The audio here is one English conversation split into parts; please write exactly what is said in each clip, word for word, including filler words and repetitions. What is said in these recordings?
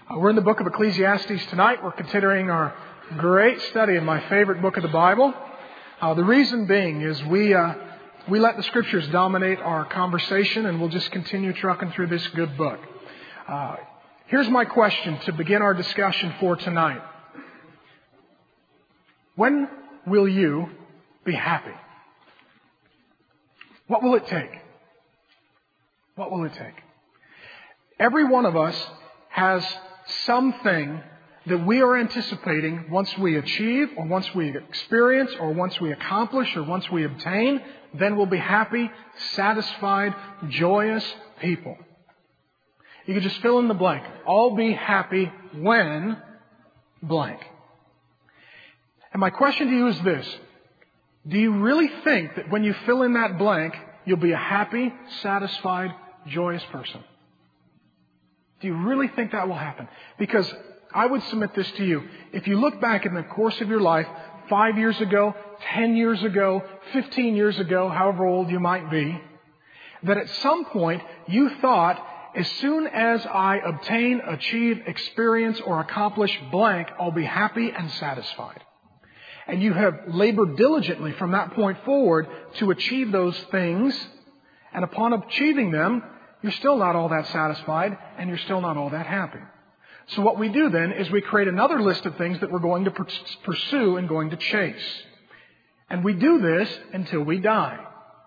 Uh, we're in the book of Ecclesiastes tonight. We're continuing our great study in my favorite book of the Bible. Uh, the reason being is we uh, we let the Scriptures dominate our conversation, and we'll just continue trucking through this good book. Uh, here's my question to begin our discussion for tonight. When will you be happy? What will it take? What will it take? Every one of us has something that we are anticipating once we achieve, or once we experience, or once we accomplish, or once we obtain, then we'll be happy, satisfied, joyous people. You can just fill in the blank. I'll be happy when blank. And my question to you is this. Do you really think that when you fill in that blank, you'll be a happy, satisfied, joyous person? Do you really think that will happen? Because I would submit this to you. If you look back in the course of your life, five years ago, ten years ago, fifteen years ago, however old you might be, that at some point you thought, as soon as I obtain, achieve, experience, or accomplish blank, I'll be happy and satisfied. And you have labored diligently from that point forward to achieve those things. And upon achieving them, you're still not all that satisfied, and you're still not all that happy. So what we do then is we create another list of things that we're going to pursue and going to chase. And we do this until we die.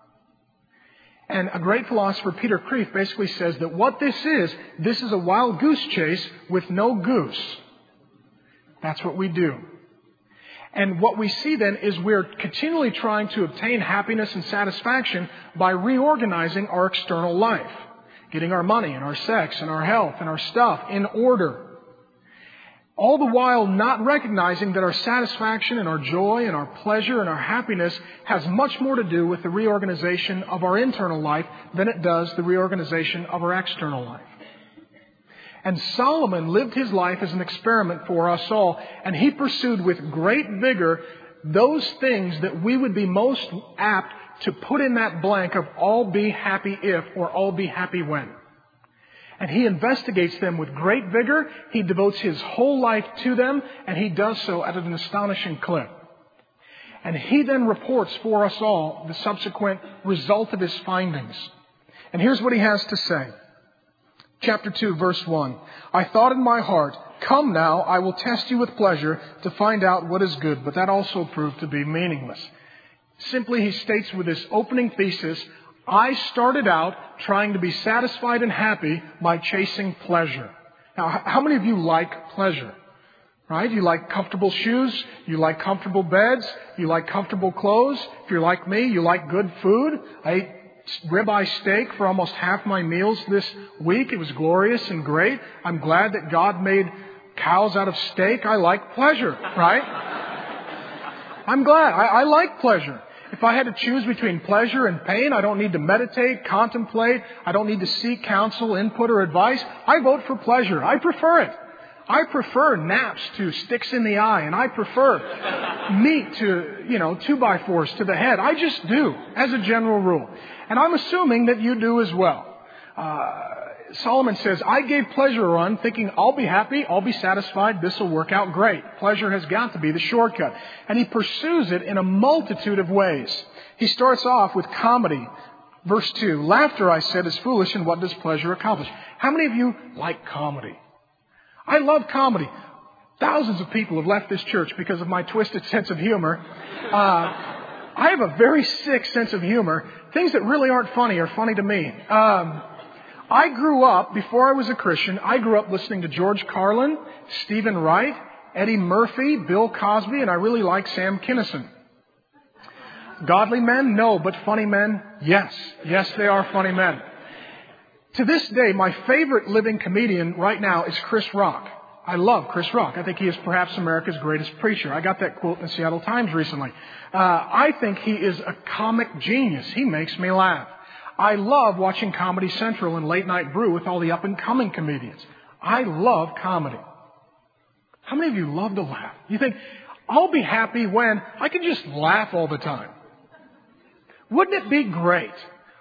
And a great philosopher, Peter Kreeft, basically says that what this is, this is a wild goose chase with no goose. That's what we do. And what we see then is we're continually trying to obtain happiness and satisfaction by reorganizing our external life. Getting our money and our sex and our health and our stuff in order. All the while not recognizing that our satisfaction and our joy and our pleasure and our happiness has much more to do with the reorganization of our internal life than it does the reorganization of our external life. And Solomon lived his life as an experiment for us all, and he pursued with great vigor those things that we would be most apt to put in that blank of I'll be happy if, or I'll be happy when. And he investigates them with great vigor. He devotes his whole life to them, and he does so at an astonishing clip. And he then reports for us all the subsequent result of his findings. And here's what he has to say. Chapter two, verse one. I thought in my heart, come now, I will test you with pleasure to find out what is good. But that also proved to be meaningless. Simply, he states with this opening thesis, I started out trying to be satisfied and happy by chasing pleasure. Now, how many of you like pleasure? Right? You like comfortable shoes. You like comfortable beds. You like comfortable clothes. If you're like me, you like good food. I ate ribeye steak for almost half my meals this week. It was glorious and great. I'm glad that God made cows out of steak. I like pleasure, right? I'm glad. I, I like pleasure. If I had to choose between pleasure and pain, I don't need to meditate, contemplate. I don't need to seek counsel, input, or advice. I vote for pleasure. I prefer it. I prefer naps to sticks in the eye, and I prefer meat to, you know, two-by-fours to the head. I just do, as a general rule. And I'm assuming that you do as well. Uh, Solomon says, I gave pleasure a run thinking I'll be happy, I'll be satisfied, this will work out great. Pleasure has got to be the shortcut. And he pursues it in a multitude of ways. He starts off with comedy. Verse two, laughter, I said, is foolish, and what does pleasure accomplish? How many of you like comedy? I love comedy. Thousands of people have left this church because of my twisted sense of humor. Uh, I have a very sick sense of humor. Things that really aren't funny are funny to me. Um, I grew up, before I was a Christian, I grew up listening to George Carlin, Stephen Wright, Eddie Murphy, Bill Cosby, and I really like Sam Kinison. Godly men? No, but funny men? Yes. Yes, they are funny men. To this day, my favorite living comedian right now is Chris Rock. I love Chris Rock. I think he is perhaps America's greatest preacher. I got that quote in the Seattle Times recently. Uh, I think he is a comic genius. He makes me laugh. I love watching Comedy Central and Late Night Brew with all the up-and-coming comedians. I love comedy. How many of you love to laugh? You think, I'll be happy when I can just laugh all the time. Wouldn't it be great?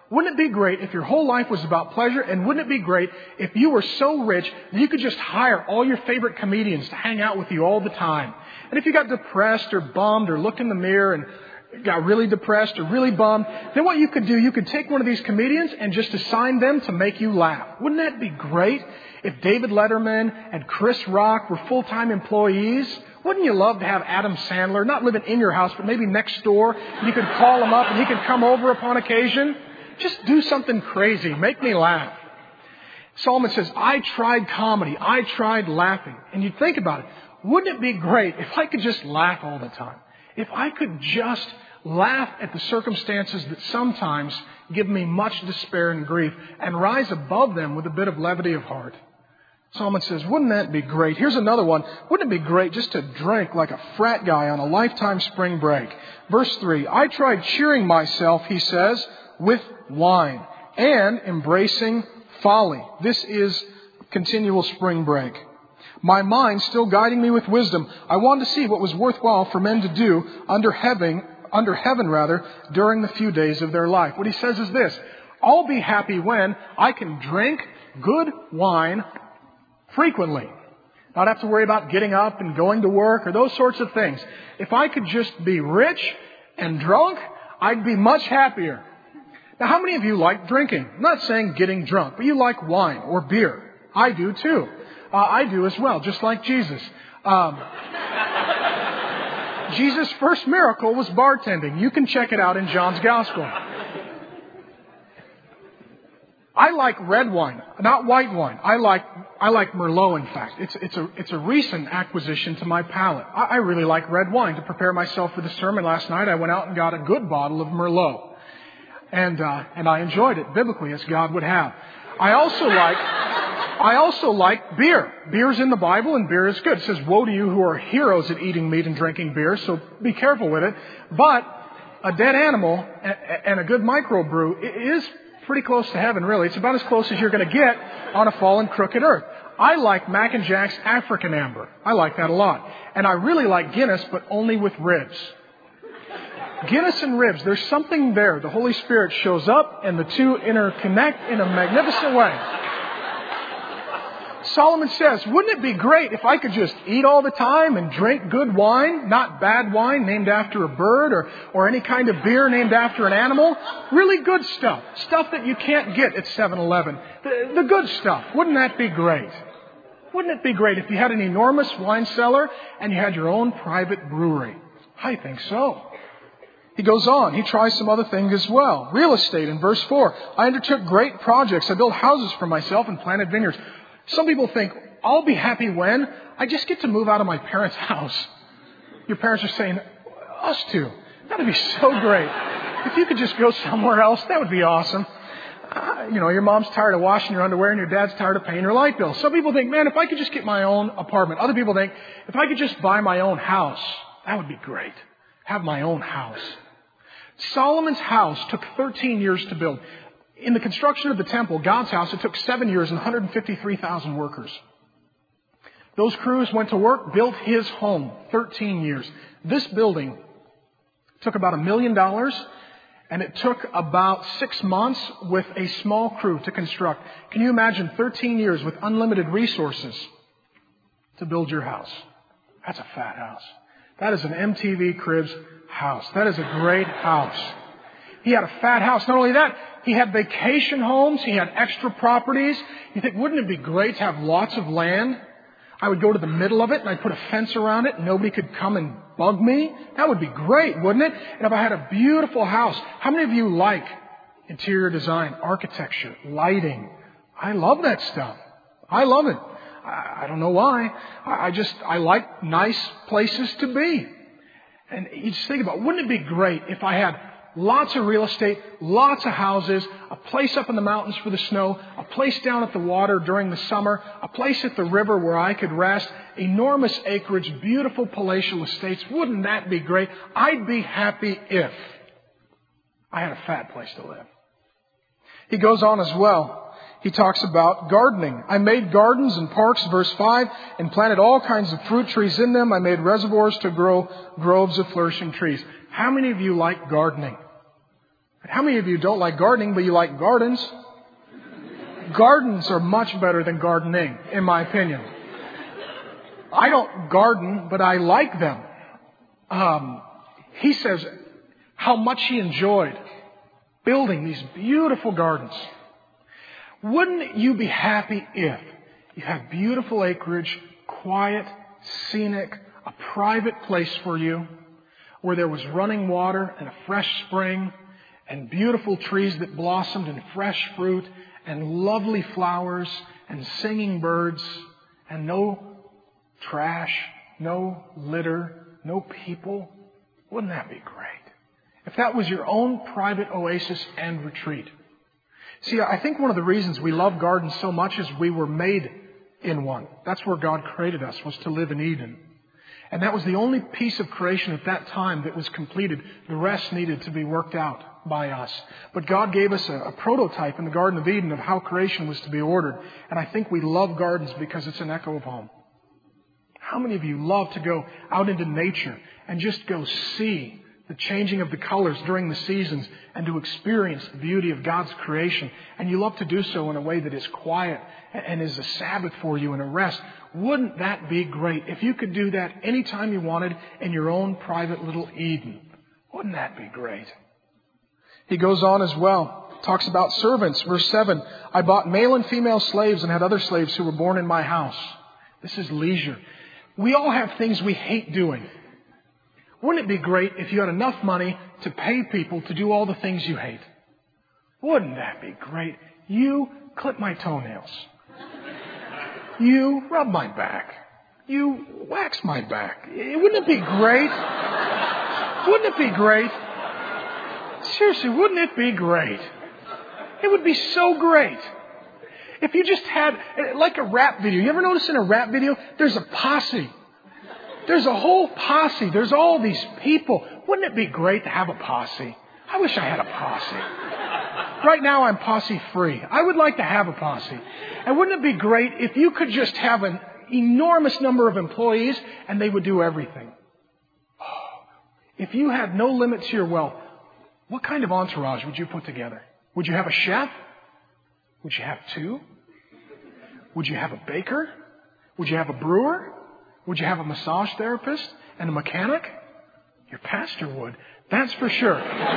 Wouldn't it be great if your whole life was about pleasure? And wouldn't it be great if you were so rich that you could just hire all your favorite comedians to hang out with you all the time? And if you got depressed or bummed or looked in the mirror and got really depressed or really bummed, then what you could do, you could take one of these comedians and just assign them to make you laugh. Wouldn't that be great if David Letterman and Chris Rock were full-time employees? Wouldn't you love to have Adam Sandler, not living in your house, but maybe next door? And you could call him up and he could come over upon occasion. Just do something crazy. Make me laugh. Solomon says, I tried comedy. I tried laughing. And you think about it. Wouldn't it be great if I could just laugh all the time? If I could just laugh at the circumstances that sometimes give me much despair and grief and rise above them with a bit of levity of heart. Solomon says, wouldn't that be great? Here's another one. Wouldn't it be great just to drink like a frat guy on a lifetime spring break? Verse three, I tried cheering myself, he says, with wine and embracing folly. This is continual spring break. My mind still guiding me with wisdom. I wanted to see what was worthwhile for men to do under heaven, under heaven rather, during the few days of their life. What he says is this, I'll be happy when I can drink good wine frequently. Not have to worry about getting up and going to work or those sorts of things. If I could just be rich and drunk, I'd be much happier. Now, how many of you like drinking? I'm not saying getting drunk, but you like wine or beer. I do too. Uh, I do as well, just like Jesus. Um, Jesus' first miracle was bartending. You can check it out in John's Gospel. I like red wine, not white wine. I like I like Merlot. In fact, it's it's a it's a recent acquisition to my palate. I, I really like red wine. To prepare myself for the sermon last night, I went out and got a good bottle of Merlot. And, uh, and I enjoyed it biblically as God would have. I also like, I also like beer. Beer's in the Bible and beer is good. It says, woe to you who are heroes at eating meat and drinking beer, so be careful with it. But a dead animal and a good microbrew is pretty close to heaven, really. It's about as close as you're going to get on a fallen, crooked earth. I like Mac and Jack's African Amber. I like that a lot. And I really like Guinness, but only with ribs. Guinness and ribs, there's something there. The Holy Spirit shows up and the two interconnect in a magnificent way. Solomon says, wouldn't it be great if I could just eat all the time and drink good wine, not bad wine named after a bird or, or any kind of beer named after an animal? Really good stuff. Stuff that you can't get at seven eleven. The, the good stuff. Wouldn't that be great? Wouldn't it be great if you had an enormous wine cellar and you had your own private brewery? I think so. He goes on. He tries some other things as well. Real estate in verse four. I undertook great projects. I built houses for myself and planted vineyards. Some people think, I'll be happy when I just get to move out of my parents' house. Your parents are saying, us too. That would be so great. If you could just go somewhere else, that would be awesome. Uh, you know, your mom's tired of washing your underwear and your dad's tired of paying your light bill. Some people think, man, if I could just get my own apartment. Other people think, if I could just buy my own house, that would be great. Have my own house. Solomon's house took thirteen years to build. In the construction of the temple, God's house, it took seven years and one hundred fifty-three thousand workers. Those crews went to work, built his home, thirteen years. This building took about a million dollars, and it took about six months with a small crew to construct. Can you imagine thirteen years with unlimited resources to build your house? That's a fat house. That is an M T V Cribs house. That is a great house. He had a fat house. Not only that, he had vacation homes. He had extra properties. You think, wouldn't it be great to have lots of land? I would go to the middle of it and I'd put a fence around it and nobody could come and bug me. That would be great, wouldn't it? And if I had a beautiful house, how many of you like interior design, architecture, lighting? I love that stuff. I love it. I don't know why. I just, I like nice places to be. And you just think about, wouldn't it be great if I had lots of real estate, lots of houses, a place up in the mountains for the snow, a place down at the water during the summer, a place at the river where I could rest, enormous acreage, beautiful palatial estates. Wouldn't that be great? I'd be happy if I had a fat place to live. He goes on as well. He talks about gardening. I made gardens and parks, verse five, and planted all kinds of fruit trees in them. I made reservoirs to grow groves of flourishing trees. How many of you like gardening? How many of you don't like gardening, but you like gardens? Gardens are much better than gardening, in my opinion. I don't garden, but I like them. Um, he says how much he enjoyed building these beautiful gardens. Wouldn't you be happy if you have beautiful acreage, quiet, scenic, a private place for you, where there was running water and a fresh spring and beautiful trees that blossomed and fresh fruit and lovely flowers and singing birds and no trash, no litter, no people? Wouldn't that be great? If that was your own private oasis and retreat. See, I think one of the reasons we love gardens so much is we were made in one. That's where God created us, was to live in Eden. And that was the only piece of creation at that time that was completed. The rest needed to be worked out by us. But God gave us a, a prototype in the Garden of Eden of how creation was to be ordered. And I think we love gardens because it's an echo of home. How many of you love to go out into nature and just go see the changing of the colors during the seasons and to experience the beauty of God's creation? And you love to do so in a way that is quiet and is a Sabbath for you and a rest. Wouldn't that be great if you could do that anytime you wanted in your own private little Eden? Wouldn't that be great? He goes on as well, talks about servants. Verse seven, I bought male and female slaves and had other slaves who were born in my house. This is leisure. We all have things we hate doing. Wouldn't it be great if you had enough money to pay people to do all the things you hate? Wouldn't that be great? You clip my toenails. You rub my back. You wax my back. Wouldn't it be great? Wouldn't it be great? Seriously, wouldn't it be great? It would be so great. If you just had, like a rap video. You ever notice in a rap video, there's a posse. There's a whole posse. There's all these people. Wouldn't it be great to have a posse? I wish I had a posse. Right now I'm posse free. I would like to have a posse. And wouldn't it be great if you could just have an enormous number of employees and they would do everything? If you had no limit to your wealth, what kind of entourage would you put together? Would you have a chef? Would you have two? Would you have a baker? Would you have a brewer? Would you have a massage therapist and a mechanic? Your pastor would. That's for sure.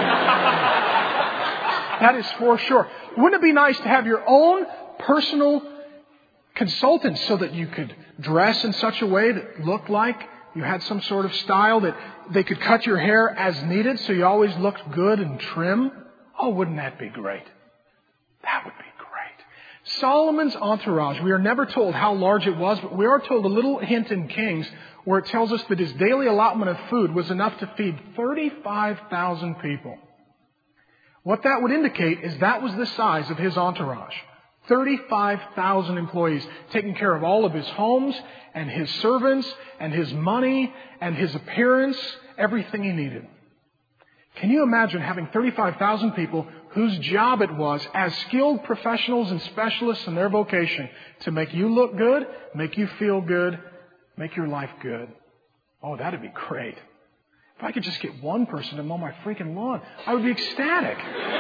That is for sure. Wouldn't it be nice to have your own personal consultant so that you could dress in such a way that looked like you had some sort of style, that they could cut your hair as needed so you always looked good and trim? Oh, wouldn't that be great? That would be great. Solomon's entourage, we are never told how large it was, but we are told a little hint in Kings where it tells us that his daily allotment of food was enough to feed thirty-five thousand people. What that would indicate is that was the size of his entourage. thirty-five thousand employees, taking care of all of his homes and his servants and his money and his appearance, everything he needed. Can you imagine having thirty-five thousand people whose job it was, as skilled professionals and specialists in their vocation, to make you look good, make you feel good, make your life good? Oh, that'd be great. If I could just get one person to mow my freaking lawn, I would be ecstatic.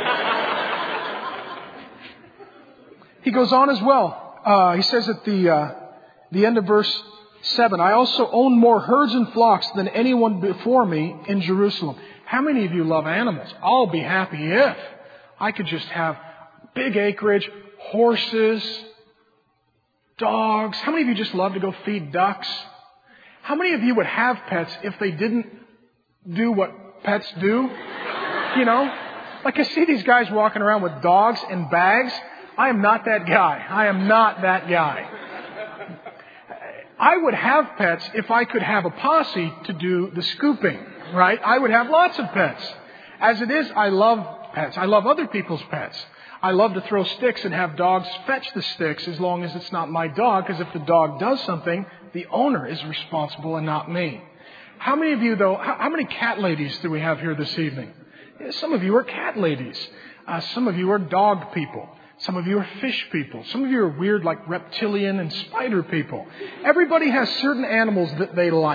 He goes on as well. Uh, he says at the uh, the end of verse seven, I also own more herds and flocks than anyone before me in Jerusalem. How many of you love animals? I'll be happy if I could just have big acreage, horses, dogs. How many of you just love to go feed ducks? How many of you would have pets if they didn't do what pets do? You know? Like I see these guys walking around with dogs and bags. I am not that guy. I am not that guy. I would have pets if I could have a posse to do the scooping, right? I would have lots of pets. As it is, I love pets. I love other people's pets. I love to throw sticks and have dogs fetch the sticks as long as it's not my dog, because if the dog does something, the owner is responsible and not me. How many of you, though, how, how many cat ladies do we have here this evening? Some of you are cat ladies. Uh, some of you are dog people. Some of you are fish people. Some of you are weird, like reptilian and spider people. Everybody has certain animals that they like,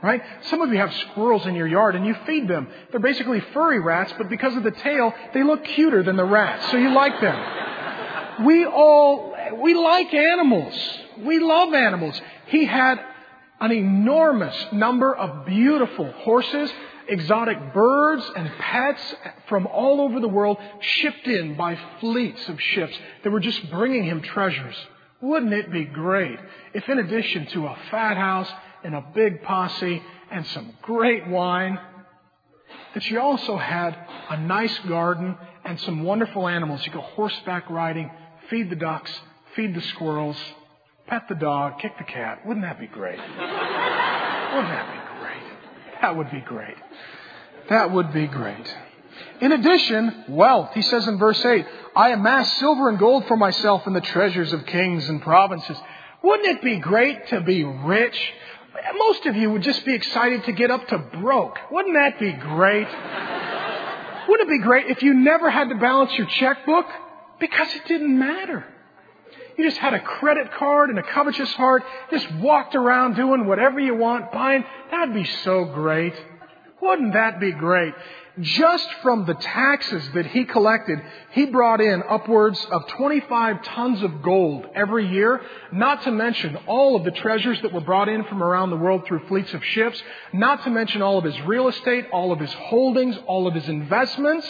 right? Some of you have squirrels in your yard and you feed them. They're basically furry rats, but because of the tail, they look cuter than the rats, so you like them. We all, we like animals. We love animals. He had an enormous number of beautiful horses, exotic birds, and pets from all over the world shipped in by fleets of ships that were just bringing him treasures. Wouldn't it be great if, in addition to a fat house and a big posse and some great wine, that you also had a nice garden and some wonderful animals? You go horseback riding, feed the ducks, feed the squirrels, pet the dog, kick the cat. Wouldn't that be great? Wouldn't that be great? That would be great. That would be great. In addition, wealth. He says in verse eight, I amass silver and gold for myself in the treasures of kings and provinces. Wouldn't it be great to be rich? Most of you would just be excited to get up to broke. Wouldn't that be great? Wouldn't it be great if you never had to balance your checkbook? Because it didn't matter. You just had a credit card and a covetous heart, just walked around doing whatever you want, buying. That'd be so great. Wouldn't that be great? Just from the taxes that he collected, he brought in upwards of twenty-five tons of gold every year, not to mention all of the treasures that were brought in from around the world through fleets of ships, not to mention all of his real estate, all of his holdings, all of his investments.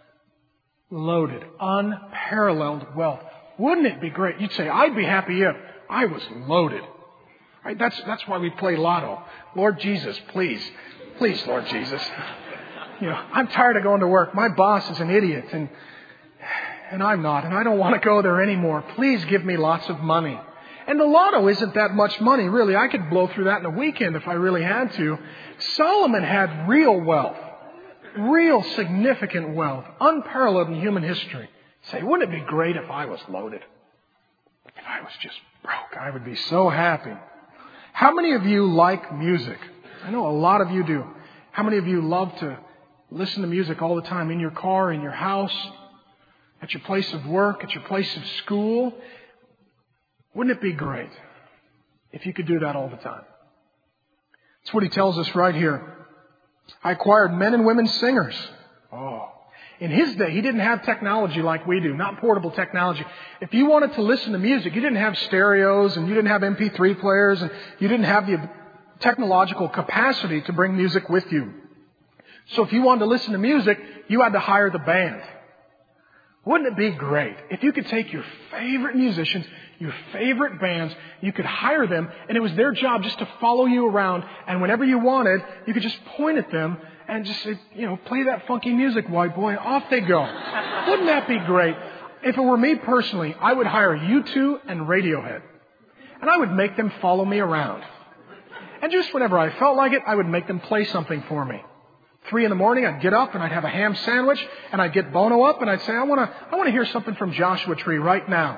Loaded, unparalleled wealth. Wouldn't it be great? You'd say, I'd be happy if I was loaded. Right? That's, that's why we play lotto. Lord Jesus, please. Please, Lord Jesus. You know, I'm tired of going to work. My boss is an idiot, and and I'm not, and I don't want to go there anymore. Please give me lots of money. And the lotto isn't that much money, really. I could blow through that in a weekend if I really had to. Solomon had real wealth, real significant wealth, unparalleled in human history. Say, wouldn't it be great if I was loaded? If I was just broke, I would be so happy. How many of you like music? I know a lot of you do. How many of you love to listen to music all the time in your car, in your house, at your place of work, at your place of school? Wouldn't it be great if you could do that all the time? That's what he tells us right here. I acquired men and women singers. Oh. In his day, he didn't have technology like we do, not portable technology. If you wanted to listen to music, you didn't have stereos and you didn't have M P three players and you didn't have the technological capacity to bring music with you. So if you wanted to listen to music, you had to hire the band. Wouldn't it be great if you could take your favorite musicians, your favorite bands, you could hire them, and it was their job just to follow you around, and whenever you wanted, you could just point at them and just say, you know, play that funky music, white boy. Off they go. Wouldn't that be great? If it were me personally, I would hire U two and Radiohead, and I would make them follow me around. And just whenever I felt like it, I would make them play something for me. Three in the morning, I'd get up and I'd have a ham sandwich, and I'd get Bono up and I'd say, I want to, I want to hear something from Joshua Tree right now.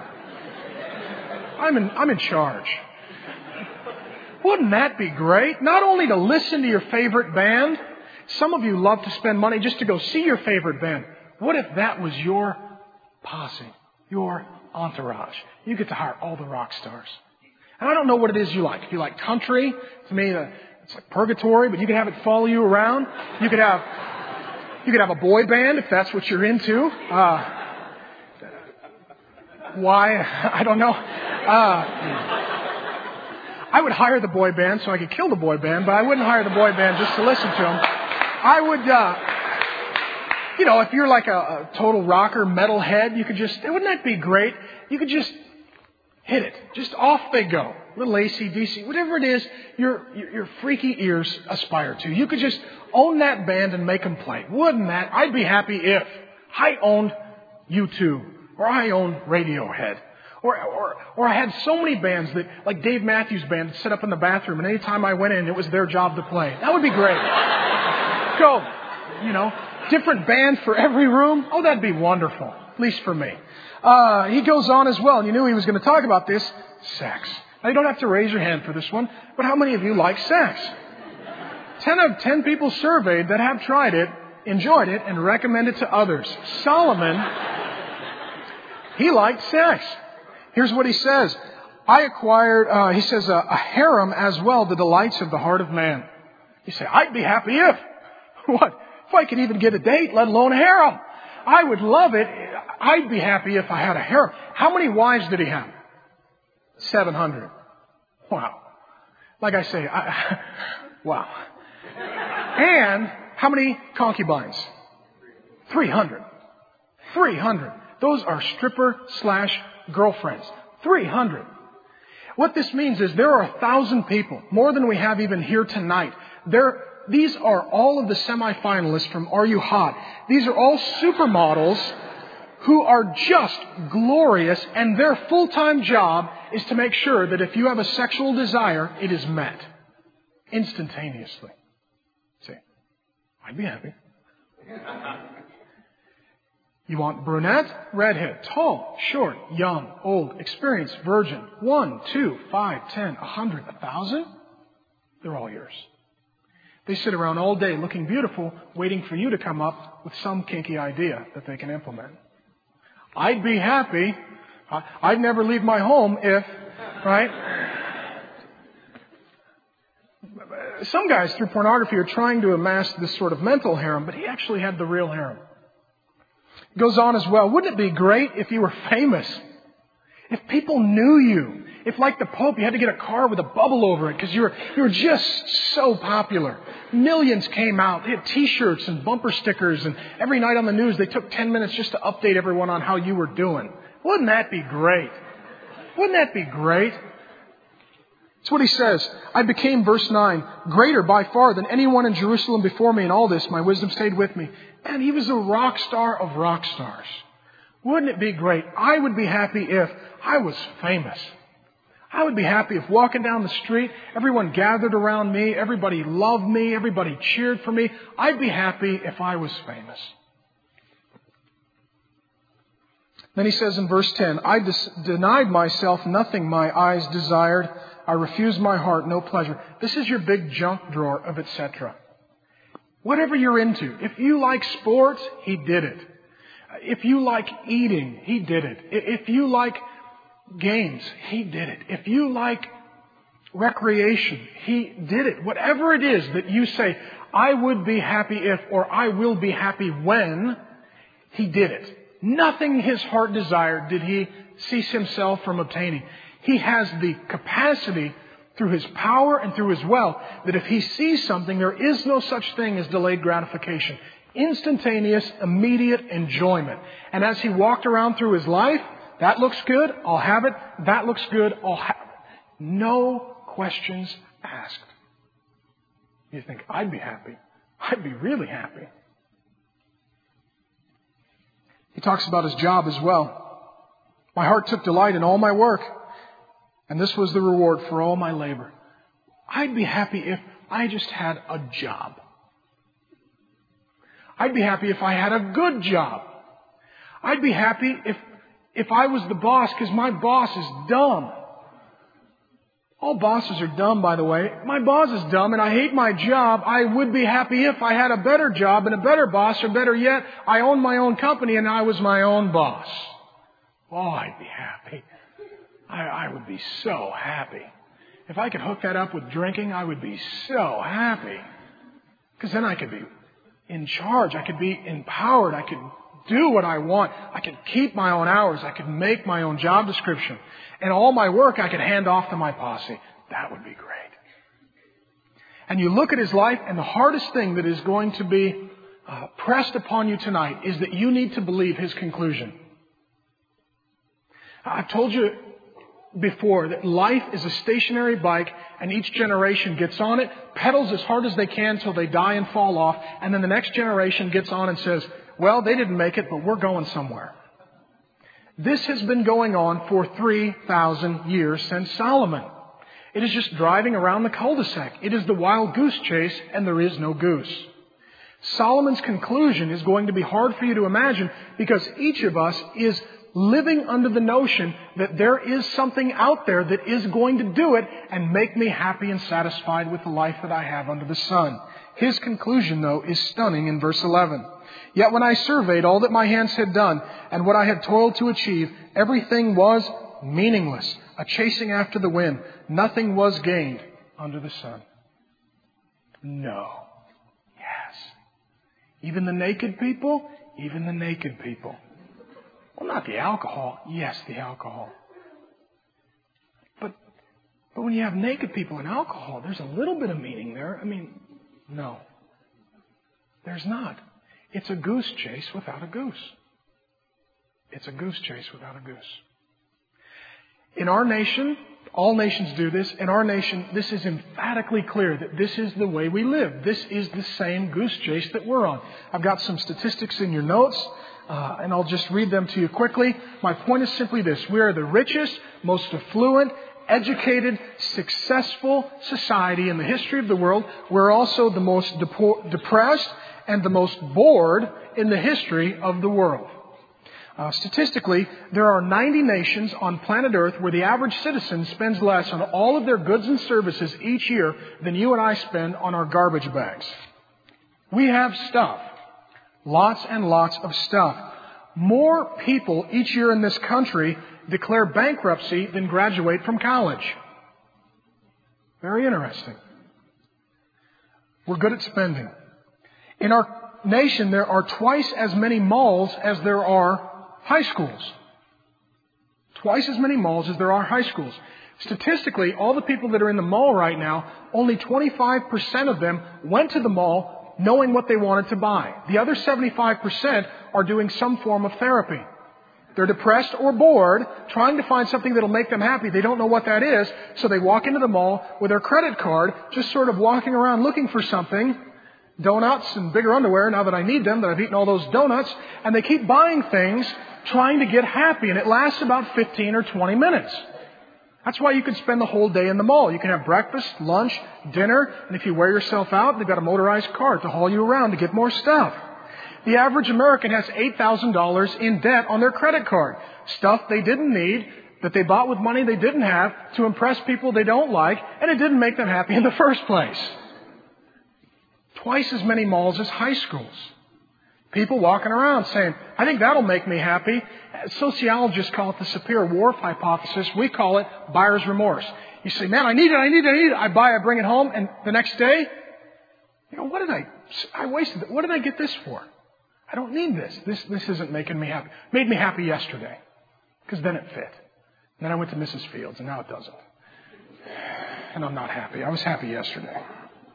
I'm in, I'm in charge. Wouldn't that be great? Not only to listen to your favorite band, some of you love to spend money just to go see your favorite band. What if that was your posse, your entourage? You get to hire all the rock stars. And I don't know what it is you like. If you like country, to me, uh, it's like purgatory, but you could have it follow you around. You could have, you could have a boy band if that's what you're into. Uh, why? I don't know. Uh, I would hire the boy band so I could kill the boy band, but I wouldn't hire the boy band just to listen to them. I would, uh, you know, if you're like a, a total rocker, metalhead, you could just, wouldn't that be great? You could just hit it. Just off they go. Little A C D C, whatever it is your, your your freaky ears aspire to. You could just own that band and make them play. Wouldn't that? I'd be happy if I owned U two or I owned Radiohead. Or, or, or I had so many bands that, like Dave Matthews Band, that set up in the bathroom, and any time I went in, it was their job to play. That would be great. Go, you know, different band for every room. Oh, that'd be wonderful, at least for me. Uh, he goes on as well, and you knew he was going to talk about this, sex. Now, you don't have to raise your hand for this one, but how many of you like sex? Ten of ten people surveyed that have tried it, enjoyed it, and recommend it to others. Solomon, he liked sex. Here's what he says. I acquired, uh, he says, a, a harem as well, the delights of the heart of man. You say, I'd be happy if, what? If I could even get a date, let alone a harem. I would love it. I'd be happy if I had a harem. How many wives did he have? seven hundred. Wow. Like I say, I, wow. And how many concubines? three hundred. three hundred. Those are stripper slash girlfriends. three hundred. What this means is there are a thousand people, more than we have even here tonight. There, these are all of the semifinalists from Are You Hot? These are all supermodels who are just glorious, and their full-time job is to make sure that if you have a sexual desire, it is met instantaneously. See, I'd be happy. You want brunette, redhead, tall, short, young, old, experienced, virgin, one, two, five, ten, a hundred, a thousand? They're all yours. They sit around all day looking beautiful, waiting for you to come up with some kinky idea that they can implement. I'd be happy. I'd never leave my home if, right? Some guys through pornography are trying to amass this sort of mental harem, but he actually had the real harem. It goes on as well. Wouldn't it be great if you were famous? If people knew you? If, like the Pope, you had to get a car with a bubble over it because you were, you were just so popular. Millions came out. They had T-shirts and bumper stickers, and every night on the news they took ten minutes just to update everyone on how you were doing. Wouldn't that be great? Wouldn't that be great? That's what he says. I became, verse nine, greater by far than anyone in Jerusalem before me in all this. My wisdom stayed with me. And he was a rock star of rock stars. Wouldn't it be great? I would be happy if I was famous. I would be happy if walking down the street, everyone gathered around me, everybody loved me, everybody cheered for me. I'd be happy if I was famous. Then he says in verse ten, I des- denied myself nothing my eyes desired. I refused my heart no pleasure. This is your big junk drawer of et cetera. Whatever you're into. If you like sports, he did it. If you like eating, he did it. If you like games, he did it. If you like recreation, he did it. Whatever it is that you say, I would be happy if, or I will be happy when, he did it. Nothing his heart desired did he cease himself from obtaining. He has the capacity through his power and through his wealth that if he sees something, there is no such thing as delayed gratification. Instantaneous, immediate enjoyment. And as he walked around through his life, that looks good, I'll have it. That looks good, I'll have it. No questions asked. You think, I'd be happy. I'd be really happy. He talks about his job as well. My heart took delight in all my work, and this was the reward for all my labor. I'd be happy if I just had a job. I'd be happy if I had a good job. I'd be happy if if I was the boss, because my boss is dumb. All bosses are dumb, by the way. My boss is dumb and I hate my job. I would be happy if I had a better job and a better boss, or better yet, I owned my own company and I was my own boss. Oh, I'd be happy. I, I would be so happy. If I could hook that up with drinking, I would be so happy. Because then I could be in charge. I could be empowered. I could do what I want. I could keep my own hours. I could make my own job description. And all my work I could hand off to my posse. That would be great. And you look at his life, and the hardest thing that is going to be uh, pressed upon you tonight is that you need to believe his conclusion. I've told you before that life is a stationary bike, and each generation gets on it, pedals as hard as they can till they die and fall off, and then the next generation gets on and says, well, they didn't make it, but we're going somewhere. This has been going on for three thousand years since Solomon. It is just driving around the cul-de-sac. It is the wild goose chase, and there is no goose. Solomon's conclusion is going to be hard for you to imagine, because each of us is living under the notion that there is something out there that is going to do it and make me happy and satisfied with the life that I have under the sun. His conclusion, though, is stunning in verse eleven. Yet when I surveyed all that my hands had done and what I had toiled to achieve, everything was meaningless, a chasing after the wind. Nothing was gained under the sun. No. Yes. Even the naked people? Even the naked people. Well, not the alcohol. Yes, the alcohol. But, but when you have naked people and alcohol, there's a little bit of meaning there. I mean, no. There's not. It's a goose chase without a goose. It's a goose chase without a goose. In our nation, all nations do this. In our nation, this is emphatically clear that this is the way we live. This is the same goose chase that we're on. I've got some statistics in your notes, uh, and I'll just read them to you quickly. My point is simply this. We are the richest, most affluent, educated, successful society in the history of the world. We're also the most depo- depressed and the most bored in the history of the world. Uh, statistically, there are ninety nations on planet Earth where the average citizen spends less on all of their goods and services each year than you and I spend on our garbage bags. We have stuff. Lots and lots of stuff. More people each year in this country declare bankruptcy than graduate from college. Very interesting. We're good at spending. In our nation, there are twice as many malls as there are high schools. Twice as many malls as there are high schools. Statistically, all the people that are in the mall right now, only twenty-five percent of them went to the mall knowing what they wanted to buy. The other seventy-five percent are doing some form of therapy. They're depressed or bored, trying to find something that'll make them happy. They don't know what that is, so they walk into the mall with their credit card, just sort of walking around looking for something. Donuts and bigger underwear, now that I need them, that I've eaten all those donuts, and they keep buying things trying to get happy, and it lasts about fifteen or twenty minutes. That's why you can spend the whole day in the mall. You can have breakfast, lunch, dinner, and if you wear yourself out, they've got a motorized cart to haul you around to get more stuff. The average American has eight thousand dollars in debt on their credit card. Stuff they didn't need, that they bought with money they didn't have to impress people they don't like, and it didn't make them happy in the first place. Twice as many malls as high schools. People walking around saying, I think that'll make me happy. Sociologists call it the Sapir-Whorf hypothesis. We call it buyer's remorse. You say, man, I need it, I need it, I need it. I buy, I bring it home, and the next day, you know, what did I, I wasted it. What did I get this for? I don't need this. This, this isn't making me happy. Made me happy yesterday, because then it fit. And then I went to Missus Fields, and now it doesn't. And I'm not happy. I was happy yesterday.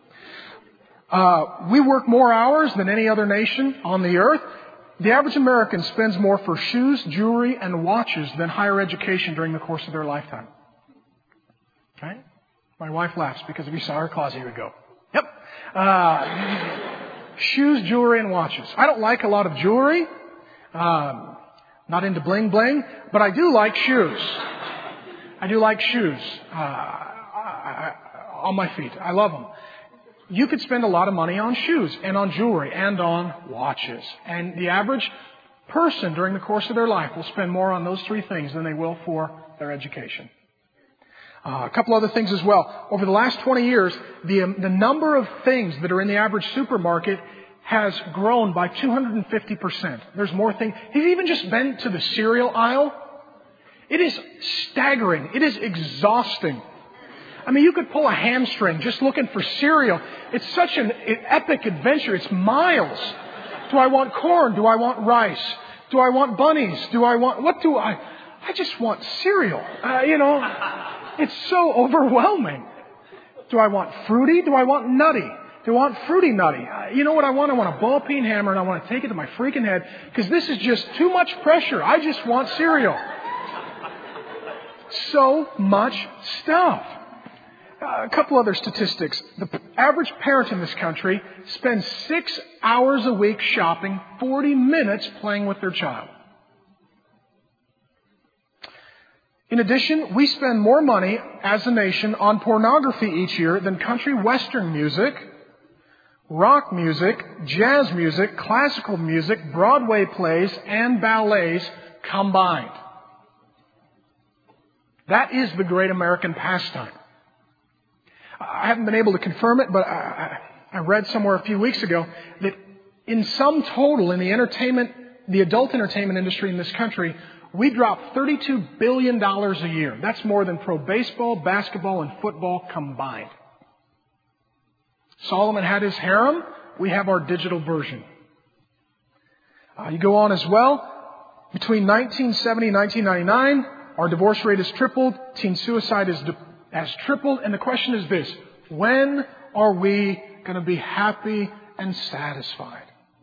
Uh, we work more hours than any other nation on the earth. The average American spends more for shoes, jewelry, and watches than higher education during the course of their lifetime. Right? My wife laughs because if you saw her closet, you would go, yep. Uh, shoes, jewelry, and watches. I don't like a lot of jewelry. Um, not into bling bling, but I do like shoes. I do like shoes uh, I, I, on my feet. I love them. You could spend a lot of money on shoes and on jewelry and on watches. And the average person during the course of their life will spend more on those three things than they will for their education. Uh, a couple other things as well. Over the last twenty years, the, um, the number of things that are in the average supermarket has grown by two hundred fifty percent. There's more things. Have you even just been to the cereal aisle? It is staggering. It is exhausting. I mean, you could pull a hamstring just looking for cereal. It's such an epic adventure. It's miles. Do I want corn? Do I want rice? Do I want bunnies? Do I want... What do I... I just want cereal. Uh, you know, it's so overwhelming. Do I want fruity? Do I want nutty? Do I want fruity nutty? Uh, you know what I want? I want a ball peen hammer, and I want to take it to my freaking head because this is just too much pressure. I just want cereal. So much stuff. Uh, a couple other statistics. The p- average parent in this country spends six hours a week shopping, forty minutes playing with their child. In addition, we spend more money as a nation on pornography each year than country western music, rock music, jazz music, classical music, Broadway plays, and ballets combined. That is the great American pastime. I haven't been able to confirm it, but I, I read somewhere a few weeks ago that in sum total in the entertainment, the adult entertainment industry in this country, we drop thirty-two billion dollars a year. That's more than pro baseball, basketball, and football combined. Solomon had his harem. We have our digital version. Uh, you go on as well. Between nineteen seventy and nineteen ninety-nine, our divorce rate has tripled. Teen suicide is, has tripled. And the question is this: when are we going to be happy and satisfied?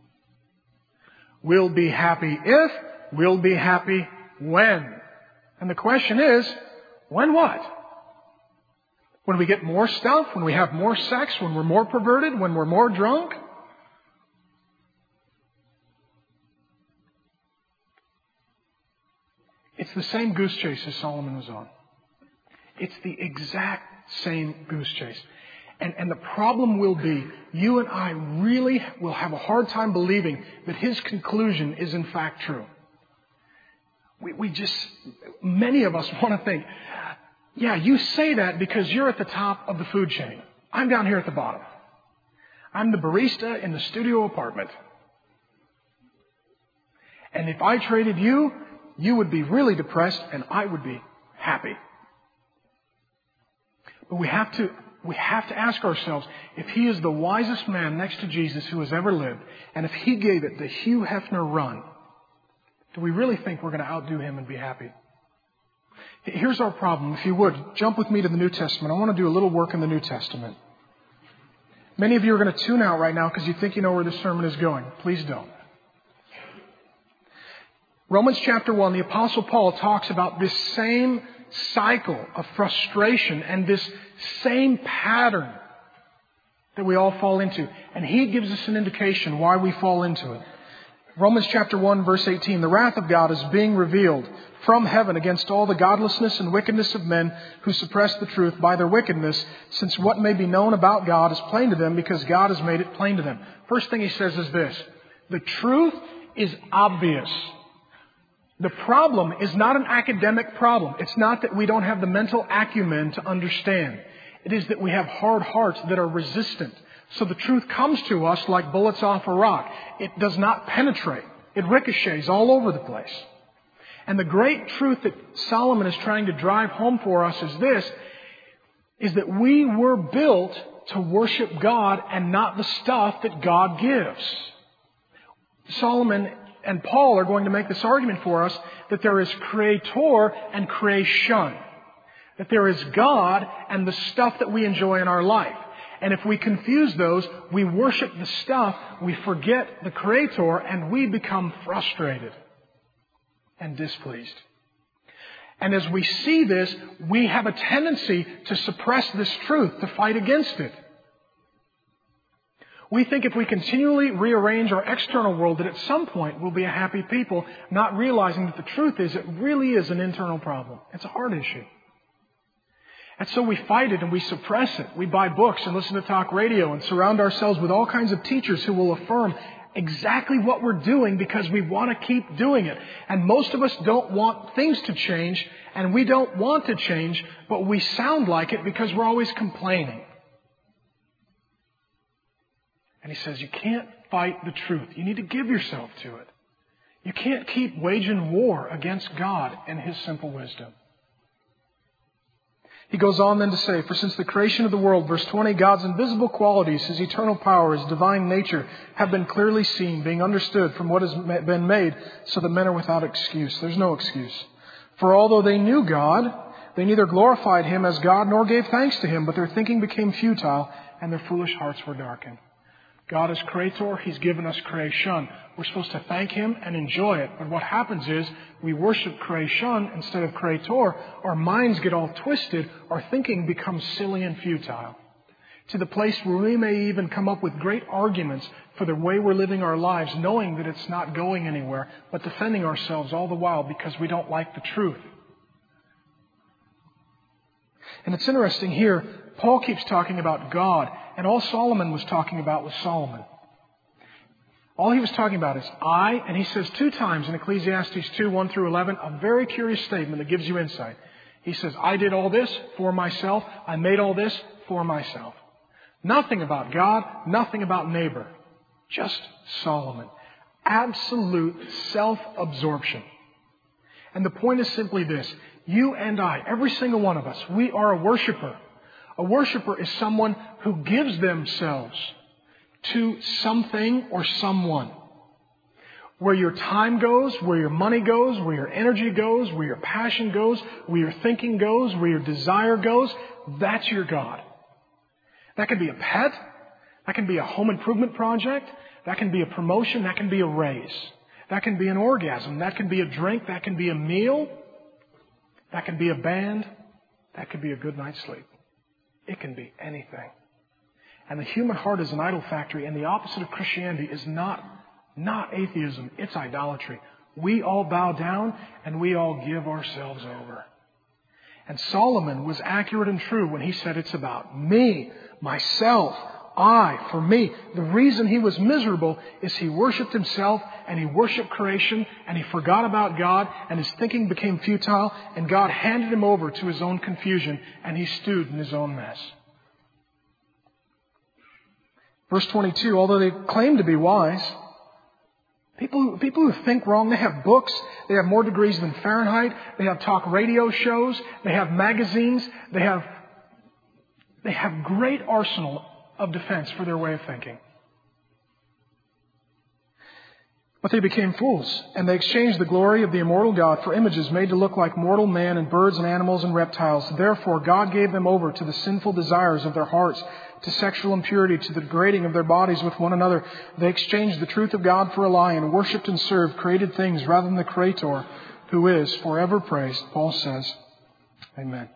We'll be happy if, we'll be happy when. And the question is, when what? When we get more stuff? When we have more sex? When we're more perverted? When we're more drunk? It's the same goose chase as Solomon was on. It's the exact same goose chase. And, and the problem will be, you and I really will have a hard time believing that his conclusion is in fact true. We, we just, many of us want to think, yeah, you say that because you're at the top of the food chain. I'm down here at the bottom. I'm the barista in the studio apartment. And if I traded you, you would be really depressed and I would be happy. But we have to We have to ask ourselves, if he is the wisest man next to Jesus who has ever lived, and if he gave it the Hugh Hefner run, do we really think we're going to outdo him and be happy? Here's our problem. If you would, jump with me to the New Testament. I want to do a little work in the New Testament. Many of you are going to tune out right now because you think you know where this sermon is going. Please don't. Romans chapter one, the Apostle Paul talks about this same cycle of frustration and this same pattern that we all fall into. And he gives us an indication why we fall into it. Romans chapter one, verse eighteen, the wrath of God is being revealed from heaven against all the godlessness and wickedness of men who suppress the truth by their wickedness, since what may be known about God is plain to them because God has made it plain to them. First thing he says is this: the truth is obvious. The problem is not an academic problem. It's not that we don't have the mental acumen to understand. It is that we have hard hearts that are resistant. So the truth comes to us like bullets off a rock. It does not penetrate. It ricochets all over the place. And the great truth that Solomon is trying to drive home for us is this, is that we were built to worship God and not the stuff that God gives. Solomon and Paul are going to make this argument for us that there is creator and creation. That there is God and the stuff that we enjoy in our life. And if we confuse those, we worship the stuff, we forget the creator, and we become frustrated and displeased. And as we see this, we have a tendency to suppress this truth, to fight against it. We think if we continually rearrange our external world that at some point we'll be a happy people, not realizing that the truth is it really is an internal problem. It's a heart issue. And so we fight it and we suppress it. We buy books and listen to talk radio and surround ourselves with all kinds of teachers who will affirm exactly what we're doing because we want to keep doing it. And most of us don't want things to change, and we don't want to change, but we sound like it because we're always complaining. And he says, you can't fight the truth. You need to give yourself to it. You can't keep waging war against God and His simple wisdom. He goes on then to say, for since the creation of the world, verse twenty, God's invisible qualities, His eternal power, His divine nature, have been clearly seen, being understood from what has been made, so that men are without excuse. There's no excuse. For although they knew God, they neither glorified Him as God nor gave thanks to Him, but their thinking became futile, and their foolish hearts were darkened. God is creator. He's given us creation. We're supposed to thank Him and enjoy it. But what happens is we worship creation instead of creator. Our minds get all twisted. Our thinking becomes silly and futile. To the place where we may even come up with great arguments for the way we're living our lives, knowing that it's not going anywhere, but defending ourselves all the while because we don't like the truth. And it's interesting here, Paul keeps talking about God, and all Solomon was talking about was Solomon. All he was talking about is I, and he says two times in Ecclesiastes two, one through eleven, a very curious statement that gives you insight. He says, I did all this for myself. I made all this for myself. Nothing about God, nothing about neighbor. Just Solomon. Absolute self-absorption. And the point is simply this. You and I, every single one of us, we are a worshiper. A worshiper is someone who gives themselves to something or someone. Where your time goes, where your money goes, where your energy goes, where your passion goes, where your thinking goes, where your desire goes, that's your God. That can be a pet. That can be a home improvement project. That can be a promotion. That can be a raise. That can be an orgasm. That can be a drink. That can be a meal. That can be a band. That could be a good night's sleep. It can be anything. And the human heart is an idol factory, and the opposite of Christianity is not, not atheism, it's idolatry. We all bow down and we all give ourselves over. And Solomon was accurate and true when he said it's about me, myself, I, for me. The reason he was miserable is he worshipped himself and he worshipped creation and he forgot about God and his thinking became futile and God handed him over to his own confusion and he stewed in his own mess. Verse twenty-two, although they claim to be wise, people, people who think wrong, they have books, they have more degrees than Fahrenheit, they have talk radio shows, they have magazines, they have, they have great arsenal of defense for their way of thinking. But they became fools, and they exchanged the glory of the immortal God for images made to look like mortal man and birds and animals and reptiles. Therefore, God gave them over to the sinful desires of their hearts, to sexual impurity, to the degrading of their bodies with one another. They exchanged the truth of God for a lie and worshipped and served created things rather than the Creator, who is forever praised. Paul says, Amen.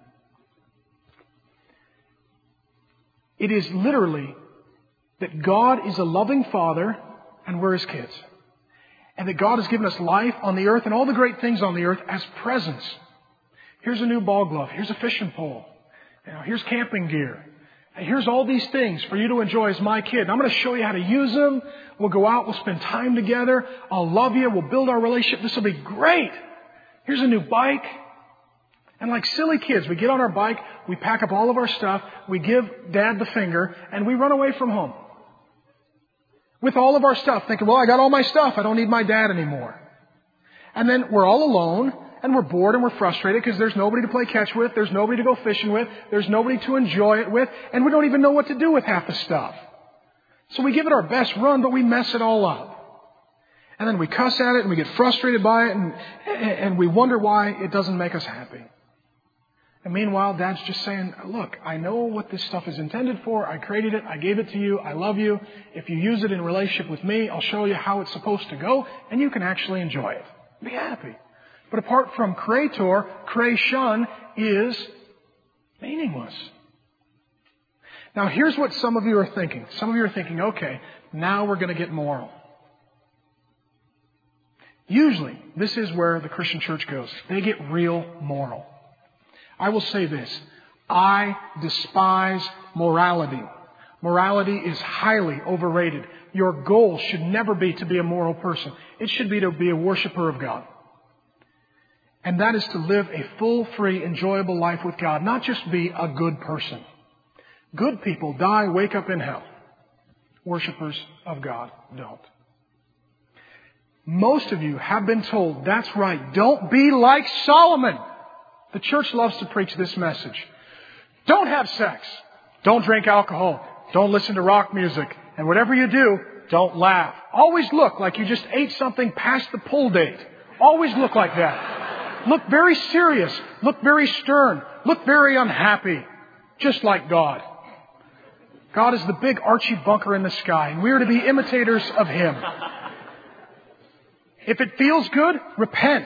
It is literally that God is a loving Father and we're His kids. And that God has given us life on the earth and all the great things on the earth as presents. Here's a new ball glove. Here's a fishing pole. You know, here's camping gear. And here's all these things for you to enjoy as my kid. And I'm going to show you how to use them. We'll go out. We'll spend time together. I'll love you. We'll build our relationship. This will be great. Here's a new bike. And like silly kids, we get on our bike, we pack up all of our stuff, we give Dad the finger, and we run away from home. With all of our stuff, thinking, well, I got all my stuff, I don't need my dad anymore. And then we're all alone, and we're bored and we're frustrated because there's nobody to play catch with, there's nobody to go fishing with, there's nobody to enjoy it with, and we don't even know what to do with half the stuff. So we give it our best run, but we mess it all up. And then we cuss at it, and we get frustrated by it, and, and we wonder why it doesn't make us happy. And meanwhile, Dad's just saying, look, I know what this stuff is intended for. I created it. I gave it to you. I love you. If you use it in relationship with me, I'll show you how it's supposed to go, and you can actually enjoy it. Be happy. But apart from Creator, creation is meaningless. Now, here's what some of you are thinking. Some of you are thinking, okay, now we're going to get moral. Usually, this is where the Christian church goes. They get real moral. I will say this. I despise morality. Morality is highly overrated. Your goal should never be to be a moral person. It should be to be a worshiper of God. And that is to live a full, free, enjoyable life with God. Not just be a good person. Good people die, wake up in hell. Worshippers of God don't. Most of you have been told, that's right, don't be like Solomon. The church loves to preach this message. Don't have sex. Don't drink alcohol. Don't listen to rock music. And whatever you do, don't laugh. Always look like you just ate something past the pull date. Always look like that. Look very serious. Look very stern. Look very unhappy. Just like God. God is the big Archie Bunker in the sky, and we are to be imitators of Him. If it feels good, repent.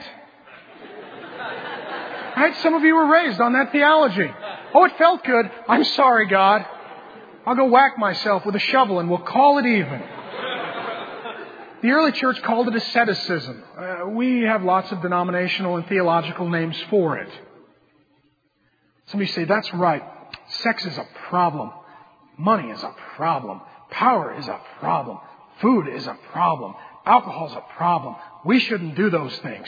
Right? Some of you were raised on that theology. Oh, it felt good. I'm sorry, God. I'll go whack myself with a shovel and we'll call it even. The early church called it asceticism. Uh, we have lots of denominational and theological names for it. Some of you say, that's right. Sex is a problem. Money is a problem. Power is a problem. Food is a problem. Alcohol is a problem. We shouldn't do those things.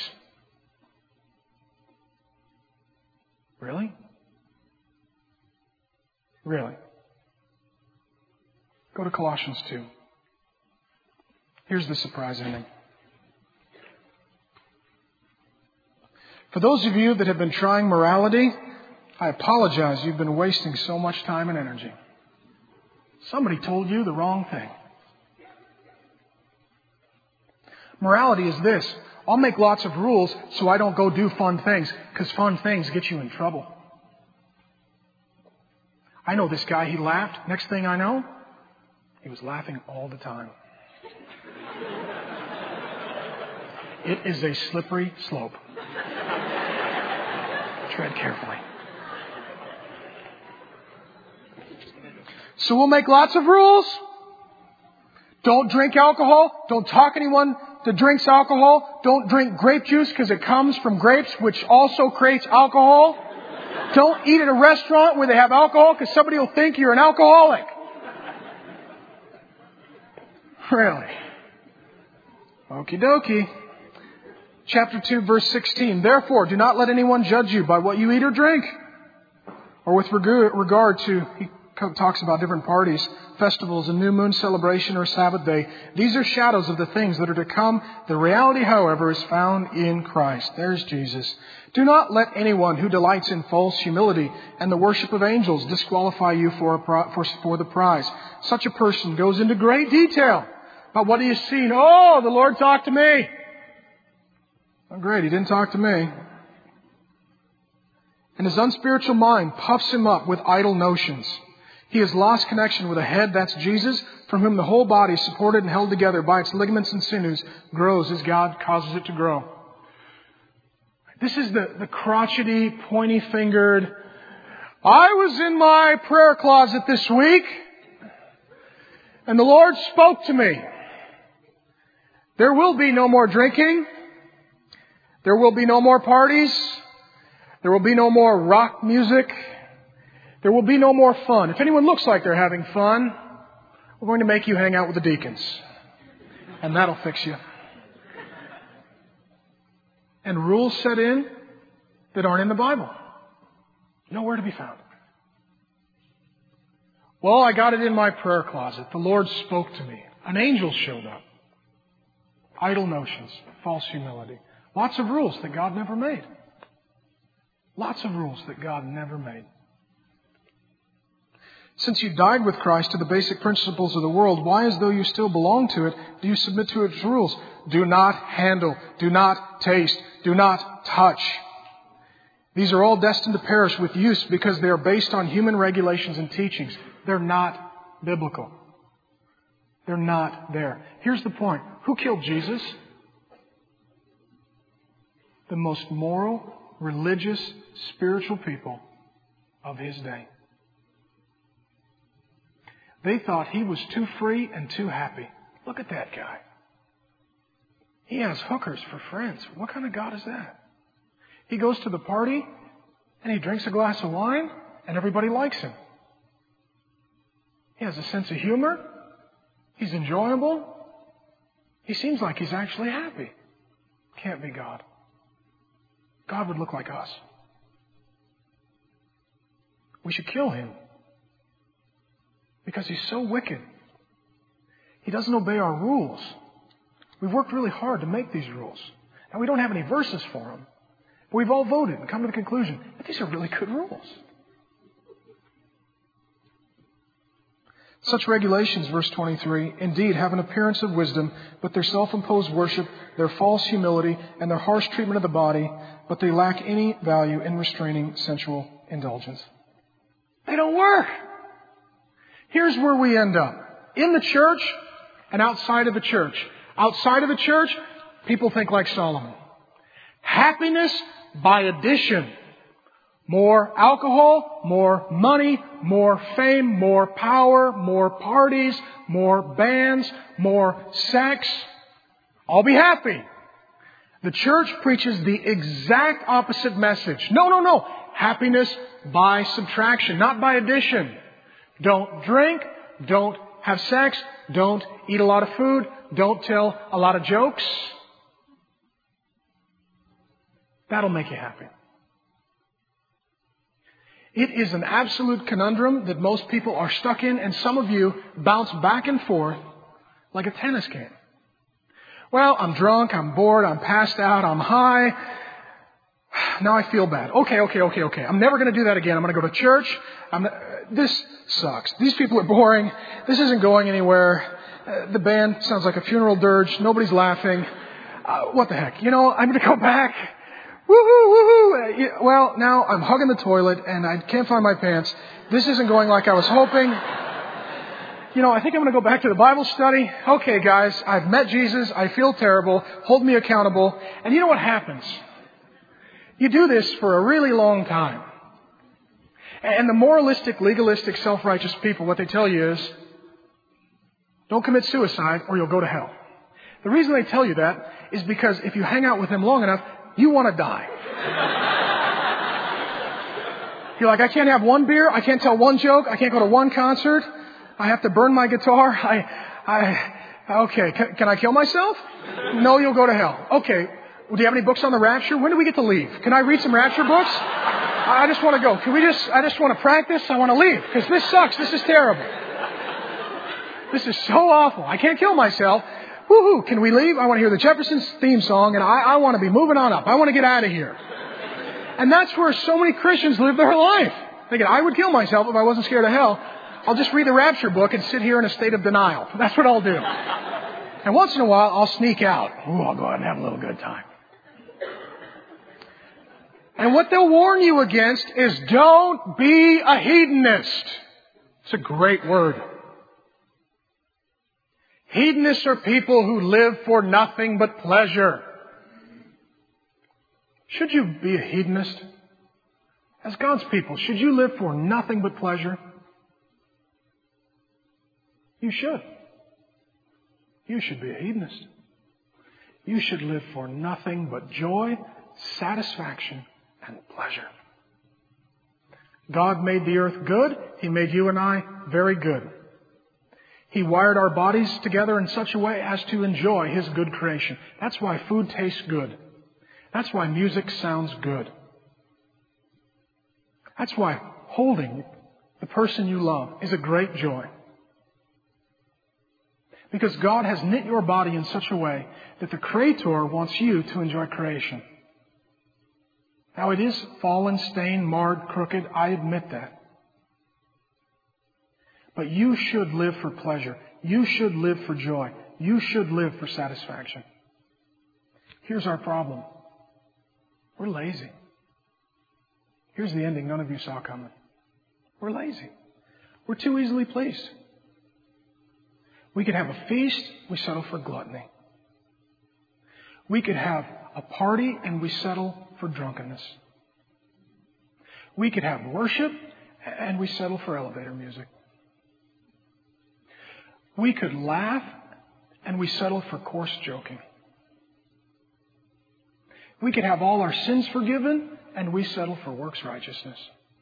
Really? Really? Go to Colossians two. Here's the surprising thing. For those of you that have been trying morality, I apologize. You've been wasting so much time and energy. Somebody told you the wrong thing. Morality is this. I'll make lots of rules so I don't go do fun things, because fun things get you in trouble. I know this guy, he laughed. Next thing I know, he was laughing all the time. It is a slippery slope. Tread carefully. So we'll make lots of rules. Don't drink alcohol. Don't talk anyone that drinks alcohol. Don't drink grape juice because it comes from grapes, which also creates alcohol. Don't eat at a restaurant where they have alcohol because somebody will think you're an alcoholic. Really? Okie dokie. Chapter two, verse sixteen. Therefore, do not let anyone judge you by what you eat or drink, or with regard to, he talks about different parties, festivals, a new moon celebration, or Sabbath day. These are shadows of the things that are to come. The reality, however, is found in Christ. There's Jesus. Do not let anyone who delights in false humility and the worship of angels disqualify you for, a pri- for, for the prize. Such a person goes into great detail about what he has seen. Oh, the Lord talked to me. Oh, great, he didn't talk to me. And his unspiritual mind puffs him up with idle notions. He has lost connection with a head, that's Jesus, from whom the whole body, supported and held together by its ligaments and sinews, grows as God causes it to grow. This is the, the crotchety, pointy-fingered, I was in my prayer closet this week, and the Lord spoke to me. There will be no more drinking. There will be no more parties. There will be no more rock music. There will be no more fun. If anyone looks like they're having fun, we're going to make you hang out with the deacons. And that'll fix you. And rules set in that aren't in the Bible. Nowhere to be found. Well, I got it in my prayer closet. The Lord spoke to me. An angel showed up. Idle notions. False humility. Lots of rules that God never made. Lots of rules that God never made. Since you died with Christ to the basic principles of the world, why, as though you still belong to it, do you submit to its rules? Do not handle. Do not taste. Do not touch. These are all destined to perish with use because they are based on human regulations and teachings. They're not biblical. They're not there. Here's the point. Who killed Jesus? The most moral, religious, spiritual people of his day. They thought he was too free and too happy. Look at that guy. He has hookers for friends. What kind of God is that? He goes to the party and he drinks a glass of wine and everybody likes him. He has a sense of humor. He's enjoyable. He seems like he's actually happy. Can't be God. God would look like us. We should kill him. Because he's so wicked. He doesn't obey our rules. We've worked really hard to make these rules. And we don't have any verses for them. But we've all voted and come to the conclusion that these are really good rules. Such regulations, verse twenty-three, indeed have an appearance of wisdom, but their self-imposed worship, their false humility, and their harsh treatment of the body, but they lack any value in restraining sensual indulgence. They don't work. Here's where we end up. In the church and outside of the church. Outside of the church, people think like Solomon. Happiness by addition. More alcohol, more money, more fame, more power, more parties, more bands, more sex. I'll be happy. The church preaches the exact opposite message. No, no, no. Happiness by subtraction, not by addition. Don't drink. Don't have sex. Don't eat a lot of food. Don't tell a lot of jokes. That'll make you happy. It is an absolute conundrum that most people are stuck in, and some of you bounce back and forth like a tennis game. Well, I'm drunk, I'm bored, I'm passed out, I'm high. Now I feel bad. Okay, okay, okay, okay. I'm never going to do that again. I'm going to go to church. I'm not, this sucks. These people are boring. This isn't going anywhere. Uh, the band sounds like a funeral dirge. Nobody's laughing. Uh, what the heck? You know, I'm going to go back. Woohoo, woohoo. Uh, yeah, well, now I'm hugging the toilet and I can't find my pants. This isn't going like I was hoping. You know, I think I'm going to go back to the Bible study. Okay, guys, I've met Jesus. I feel terrible. Hold me accountable. And you know what happens? You do this for a really long time. And the moralistic, legalistic, self-righteous people, what they tell you is, don't commit suicide or you'll go to hell. The reason they tell you that is because if you hang out with them long enough, you want to die. You're like, I can't have one beer. I can't tell one joke. I can't go to one concert. I have to burn my guitar. I, I, okay, can, can I kill myself? No, you'll go to hell. Okay. Do you have any books on the rapture? When do we get to leave? Can I read some rapture books? I just want to go. Can we just, I just want to practice. I want to leave because this sucks. This is terrible. This is so awful. I can't kill myself. Woohoo. Can we leave? I want to hear the Jeffersons theme song and I, I want to be moving on up. I want to get out of here. And that's where so many Christians live their life. Thinking, I would kill myself if I wasn't scared of hell. I'll just read the rapture book and sit here in a state of denial. That's what I'll do. And once in a while, I'll sneak out. Ooh, I'll go out and have a little good time. And what they'll warn you against is don't be a hedonist. It's a great word. Hedonists are people who live for nothing but pleasure. Should you be a hedonist? As God's people, should you live for nothing but pleasure? You should. You should be a hedonist. You should live for nothing but joy, satisfaction, and pleasure. God made the earth good. He made you and I very good. He wired our bodies together in such a way as to enjoy His good creation. That's why food tastes good. That's why music sounds good. That's why holding the person you love is a great joy. Because God has knit your body in such a way that the Creator wants you to enjoy creation. Now it is fallen, stained, marred, crooked. I admit that. But you should live for pleasure. You should live for joy. You should live for satisfaction. Here's our problem. We're lazy. Here's the ending none of you saw coming. We're lazy. We're too easily pleased. We could have a feast, we settle for gluttony. We could have a party and we settle for drunkenness. We could have worship and we settle for elevator music. We could laugh and we settle for coarse joking. We could have all our sins forgiven and we settle for works righteousness.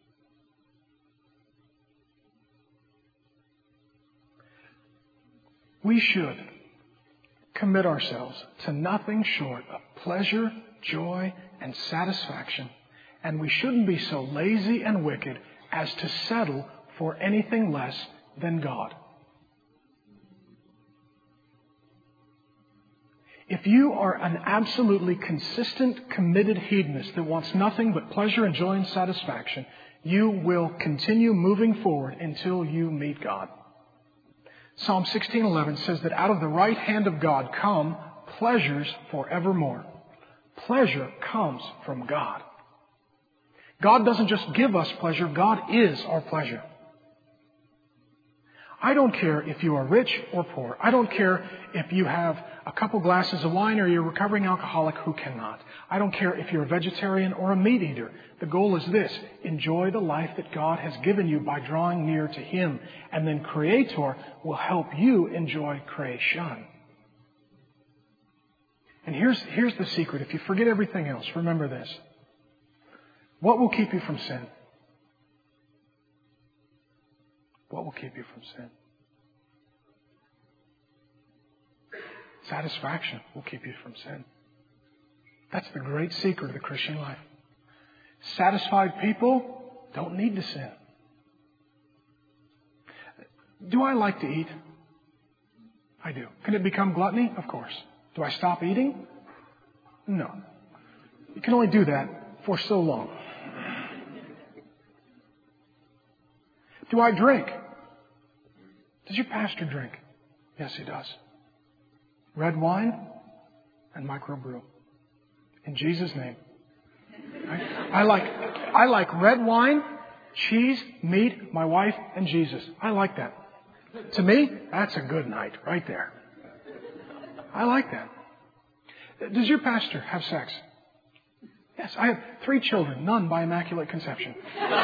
We should commit ourselves to nothing short of pleasure, joy, and satisfaction. And we shouldn't be so lazy and wicked as to settle for anything less than God. If you are an absolutely consistent, committed hedonist that wants nothing but pleasure and joy and satisfaction, you will continue moving forward until you meet God. Psalm sixteen eleven says that out of the right hand of God come pleasures forevermore. Pleasure comes from God. God doesn't just give us pleasure, God is our pleasure. I don't care if you are rich or poor. I don't care if you have a couple glasses of wine or you're a recovering alcoholic who cannot. I don't care if you're a vegetarian or a meat eater. The goal is this: enjoy the life that God has given you by drawing near to Him. And then Creator will help you enjoy creation. And here's, here's the secret. If you forget everything else, remember this. What will keep you from sin? What will keep you from sin? Satisfaction will keep you from sin. That's the great secret of the Christian life. Satisfied people don't need to sin. Do I like to eat? I do. Can it become gluttony? Of course. Do I stop eating? No. You can only do that for so long. Do I drink? Does your pastor drink? Yes, he does. Red wine and microbrew. In Jesus' name. Right? I like, I like red wine, cheese, meat, my wife, and Jesus. I like that. To me, that's a good night right there. I like that. Does your pastor have sex? Yes, I have three children, none by immaculate conception.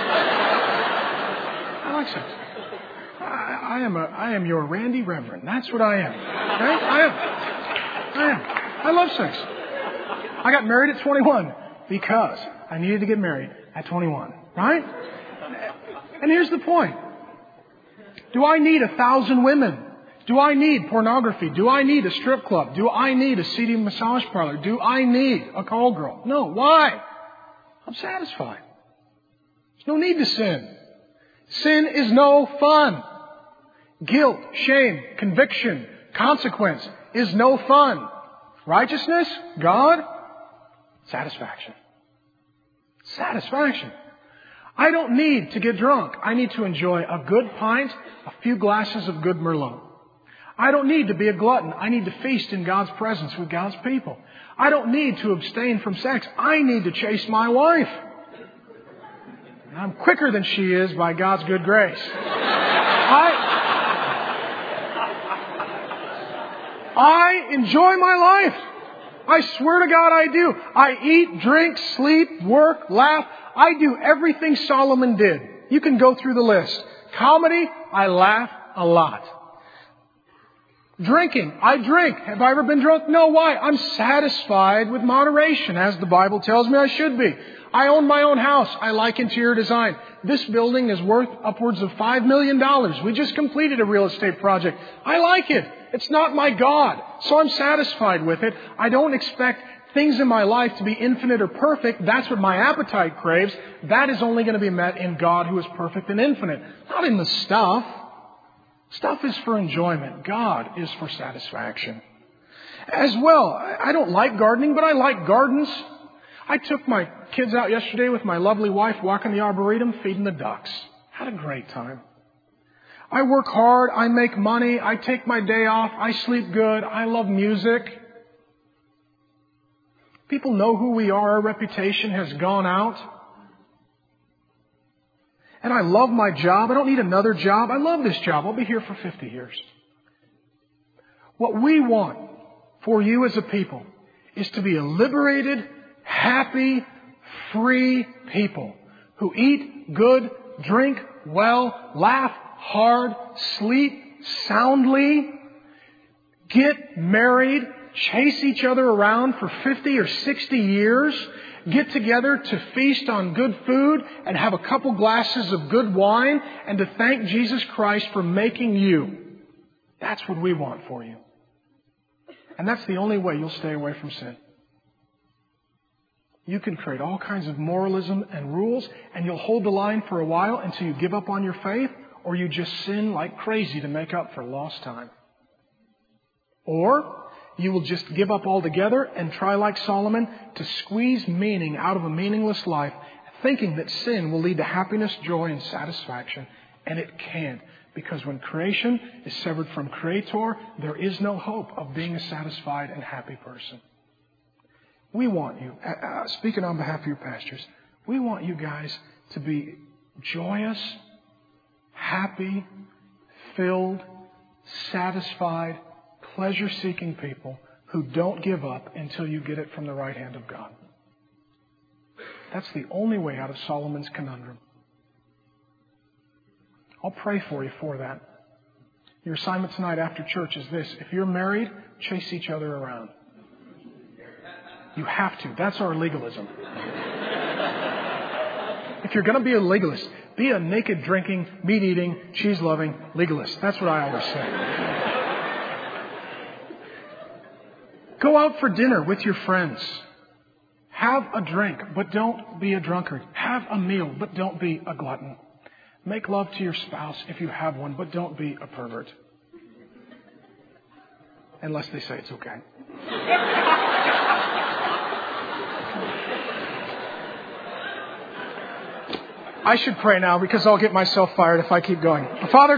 I like sex. I, I am a, I am your Randy Reverend. That's what I am. Right? I am. I am. I love sex. I got married at twenty-one because I needed to get married at twenty-one. Right? And here's the point. Do I need a thousand women? Do I need pornography? Do I need a strip club? Do I need a seedy massage parlor? Do I need a call girl? No. Why? I'm satisfied. There's no need to sin. Sin is no fun. Guilt, shame, conviction, consequence is no fun. Righteousness, God, satisfaction. Satisfaction. I don't need to get drunk. I need to enjoy a good pint, a few glasses of good Merlot. I don't need to be a glutton. I need to feast in God's presence with God's people. I don't need to abstain from sex. I need to chase my wife. And I'm quicker than she is by God's good grace. I, I enjoy my life. I swear to God I do. I eat, drink, sleep, work, laugh. I do everything Solomon did. You can go through the list. Comedy, I laugh a lot. Drinking, I drink. Have I ever been drunk? No. Why? I'm satisfied with moderation, as the Bible tells me I should be. I own my own house. I like interior design. This building is worth upwards of five million dollars. We just completed a real estate project. I like it. It's not my God. So I'm satisfied with it. I don't expect things in my life to be infinite or perfect. That's what my appetite craves. That is only going to be met in God, who is perfect and infinite. Not in the stuff. Stuff is for enjoyment. God is for satisfaction. As well, I don't like gardening, but I like gardens. I took my kids out yesterday with my lovely wife, walking the Arboretum, feeding the ducks. Had a great time. I work hard. I make money. I take my day off. I sleep good. I love music. People know who we are. Our reputation has gone out. And I love my job. I don't need another job. I love this job. I'll be here for fifty years. What we want for you as a people is to be a liberated, happy, free people who eat good, drink well, laugh hard, sleep soundly, get married, chase each other around for fifty or sixty years, get together to feast on good food and have a couple glasses of good wine and to thank Jesus Christ for making you. That's what we want for you. And that's the only way you'll stay away from sin. You can create all kinds of moralism and rules, and you'll hold the line for a while until you give up on your faith, or you just sin like crazy to make up for lost time. Or you will just give up altogether and try, like Solomon, to squeeze meaning out of a meaningless life, thinking that sin will lead to happiness, joy, and satisfaction. And it can't. Because when creation is severed from Creator, there is no hope of being a satisfied and happy person. We want you, uh, speaking on behalf of your pastors, we want you guys to be joyous, happy, filled, satisfied, pleasure-seeking people who don't give up until you get it from the right hand of God. That's the only way out of Solomon's conundrum. I'll pray for you for that. Your assignment tonight after church is this. If you're married, chase each other around. You have to. That's our legalism. If you're going to be a legalist, be a naked drinking, meat eating, cheese loving legalist. That's what I always say. Go out for dinner with your friends. Have a drink, but don't be a drunkard. Have a meal, but don't be a glutton. Make love to your spouse if you have one, but don't be a pervert. Unless they say it's okay. I should pray now because I'll get myself fired if I keep going. Father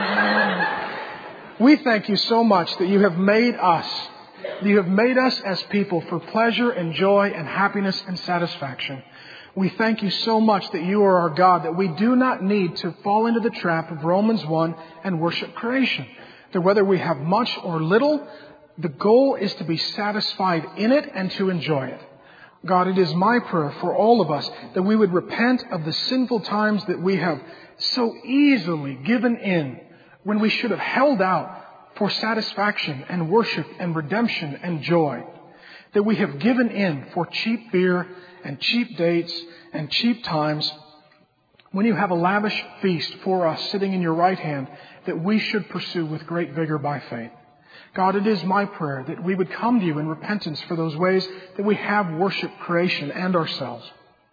God, we thank you so much that you have made us, that you have made us as people for pleasure and joy and happiness and satisfaction. We thank you so much that you are our God, that we do not need to fall into the trap of Romans one and worship creation. That whether we have much or little, the goal is to be satisfied in it and to enjoy it. God, it is my prayer for all of us that we would repent of the sinful times that we have so easily given in when we should have held out for satisfaction and worship and redemption and joy. That we have given in for cheap beer and cheap dates and cheap times when you have a lavish feast for us sitting in your right hand that we should pursue with great vigor by faith. God, it is my prayer that we would come to you in repentance for those ways that we have worshiped creation and ourselves.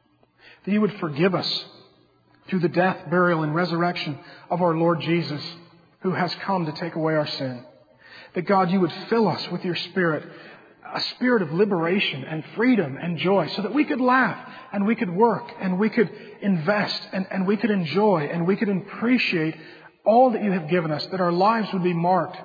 That you would forgive us through the death, burial, and resurrection of our Lord Jesus, who has come to take away our sin. That God, you would fill us with your Spirit, a spirit of liberation and freedom and joy, so that we could laugh and we could work and we could invest and, and we could enjoy and we could appreciate all that you have given us, that our lives would be marked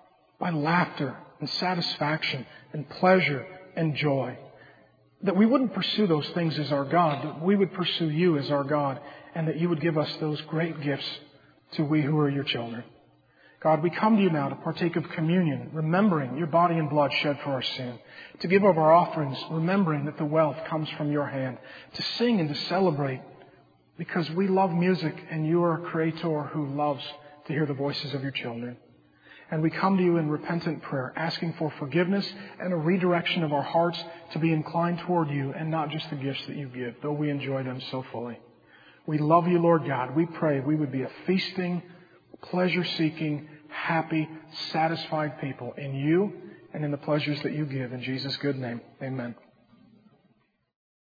by laughter and satisfaction and pleasure and joy. That we wouldn't pursue those things as our God, but we would pursue you as our God, and that you would give us those great gifts to we who are your children. God, we come to you now to partake of communion, remembering your body and blood shed for our sin, to give of our offerings, remembering that the wealth comes from your hand, to sing and to celebrate, because we love music and you are a creator who loves to hear the voices of your children. And we come to you in repentant prayer, asking for forgiveness and a redirection of our hearts to be inclined toward you and not just the gifts that you give, though we enjoy them so fully. We love you, Lord God. We pray we would be a feasting, pleasure-seeking, happy, satisfied people in you and in the pleasures that you give. In Jesus' good name, amen.